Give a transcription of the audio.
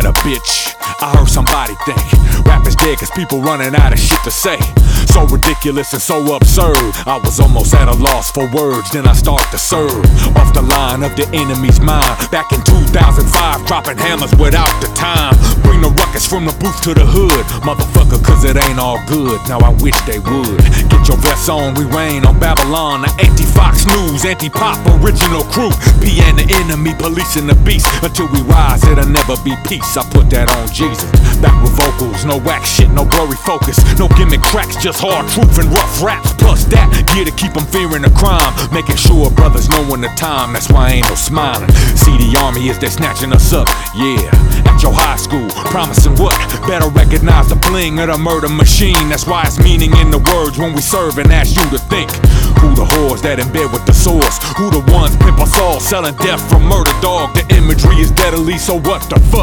matter, bitch? I heard somebody think rap is dead cause people running out of shit to say. So ridiculous and so absurd, I was almost at a loss for words. Then I start to serve off the line of the enemy's mind. Back in 2005, dropping hammers without the time. Bring the ruckus from the booth to the hood, motherfucker, cause it ain't all good. Now I wish they would. Get your vests on, we reign on Babylon. The anti-Fox News, anti-pop original crew. PN the enemy, policing the beast. Until we rise, it'll never be peace. I put that on Jesus. Back with vocals, no whack shit, no blurry focus, no gimmick tracks, just hard truth and rough raps. Plus that gear to keep them fearing the crime, making sure brothers knowing the time. That's why I ain't no smiling. See the army as they snatching us up, yeah. At your high school, promising what? Better recognize the bling of the murder machine. That's why it's meaning in the words when we serve and ask you to think. Who the whores that in bed with the source? Who the ones pimp us all, selling death from murder dog? The imagery is deadly, so what the fuck?